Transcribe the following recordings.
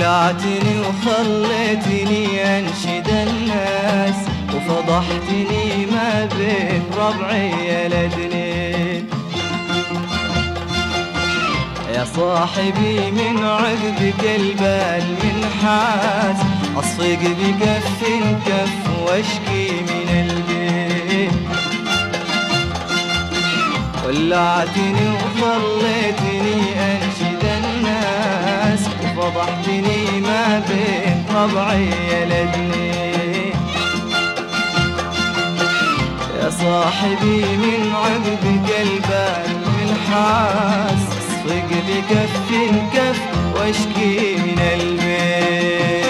ولعتني وخليتني أنشد الناس، وفضحتني ما بين ربعي الأدنين. يا صاحبي من عذبك البال منحاس، أصفق بكف كف واشكي من البيت. ولعتني وخليتني أنشد الناس، وفضحتني ما بين ربعي الأدنين. يا صاحبي من عذبك البال منحاس، أصفق بكف كف واشكي من البيت.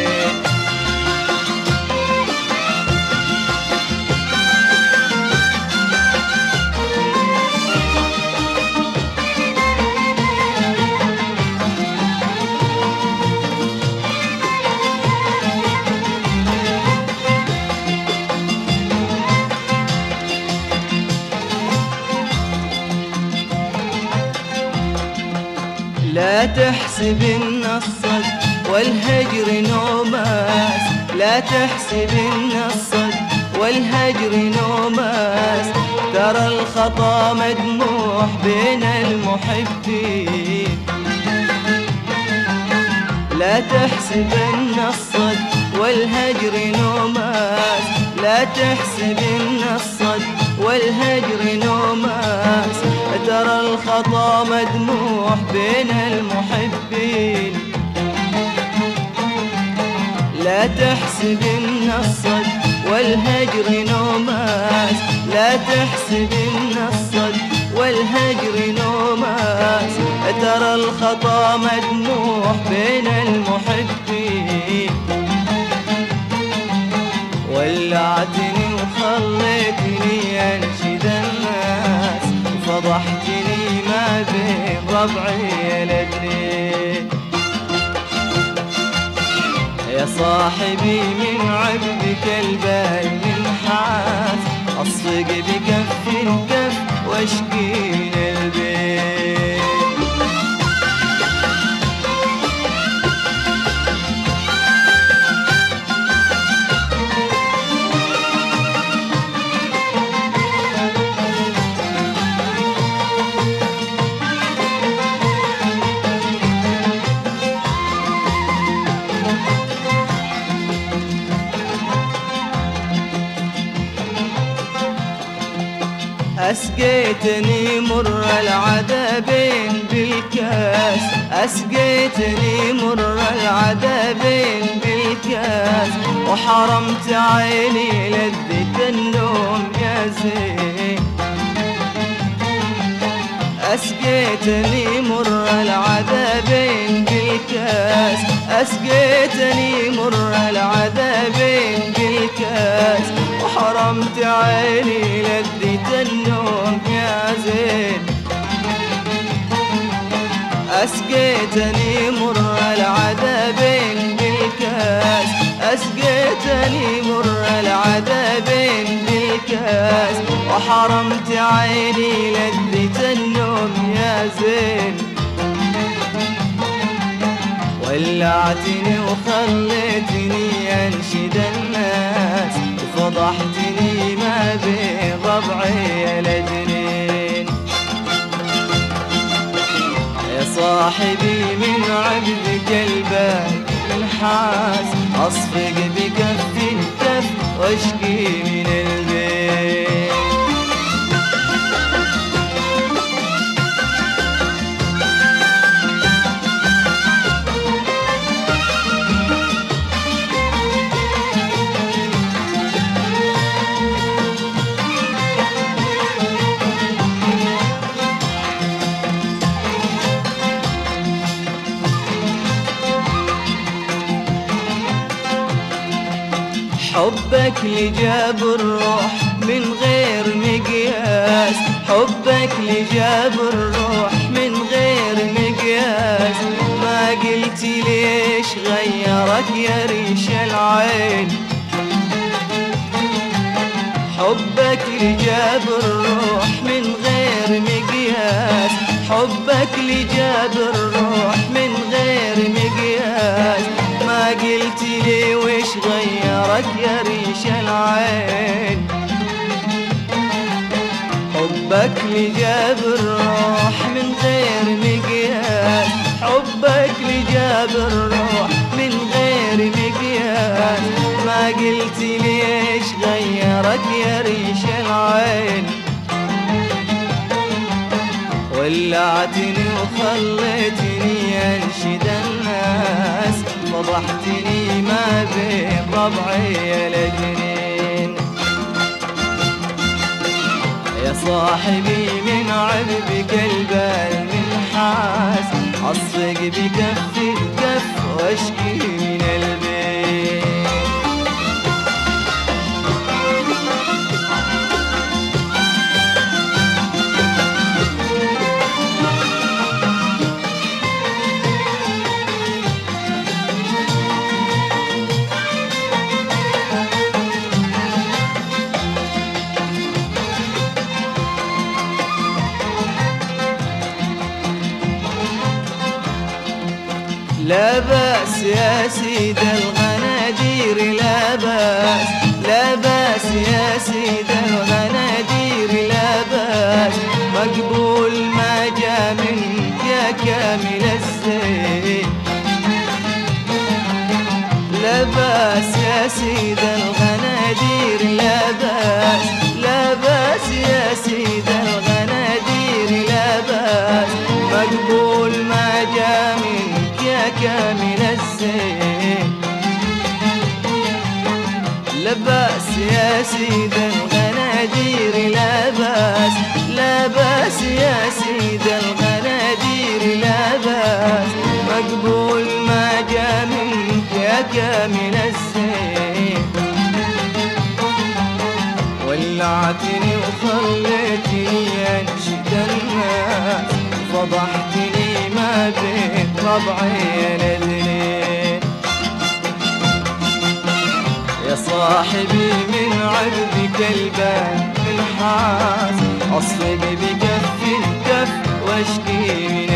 لا تحسب ان الصد والهجر نوماس، لا تحسب ان الصد والهجر نوماس، ترى الخطا مدموح بين المحبين. لا تحسب ان الصد والهجر نوماس، لا تحسب ان الصد والهجر نوماس، ترى الخطا مدموح بين المحبين. لا تحسب ان الصد والهجر نوماس، لا تحسب ان الصد والهجر نوماس، ترى الخطا مدموح بين المحبين. ولعتني وخليتني أنشد الناس، وفضحتني ما بين ربعي الأدنين. يا صاحبي من عذبك البال منحاس، أصفق بكف كف واشكي من البيت. أسقيتني مر العذابين بالكاس، أسقيتني مر العذابين بالكاس، وحرمت عيني لذة النوم يا زين. أسقيتني مر العذابين بالكاس، أسقيتني مر العذابين بالكاس، وحرمت عيني لذة النوم يا زين. أسقيتني مر العذابين بالكاس، أسقيتني مر العذابين بالكاس، وحرمت عيني لذة النوم يا زين. ولعتني وخليتني أنشد الناس، وفضحتني ما بين ربعي الأدنين. يا صاحبي من عذبك البال منحاس، أصفق بكف كف واشكي من البيت. حبك لجاب الروح من غير مقياس، حبك لجاب الروح من غير مقياس، ما قلت ليش غيرك يا ريش العين. حبك اللي جاب الروح من غير مقياس، حبك اللي جاب الروح من غير مقياس. ما قلت لي وش غيرك يا ريش العين، حبك اللي جاب الروح من غير مقياس، حبك اللي جاب الروح من غير مقياس. ما قلت ليش غيرك يا ريش العين، ولعتني وخليتني انشد الناس، فضحتني ما بين ربعي الجنين. يا صاحبي من عذبك البال منحاس، أصفق بكف الكف واشكي من البيت. لا بأس يا سيد الغنادير، لا بأس، لا بأس يا سيد الغنادير، لا بأس. مقبول ما جا منك يا كامل الزين. لا بأس يا سيد الغنادير، لا بأس، لا بأس يا سيد الغنادير، لا بأس. مقبول ما جا منك يا كامل الزين. لا بأس يا سيد الغنادير، لا بأس، لا بأس يا سيد الغنادير، لا بأس. مقبول ما جا منك يا كامل الزين. ولعتني وخليتني انشد الناس، فضحتني ما بين ربعي الاثنين. يا صاحبي من عذبك البال منحاس، أصفق بكف الكف واشكي من